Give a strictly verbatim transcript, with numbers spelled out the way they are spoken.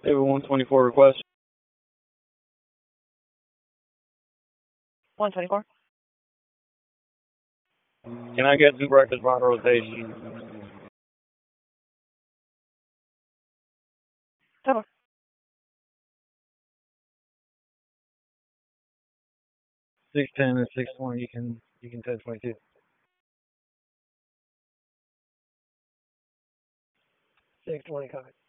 David one twenty-four request. one twenty-four. Can I get two breakfast bond rotation? Tower. six ten and six twenty, you can, you can ten twenty-two. six twenty, copy.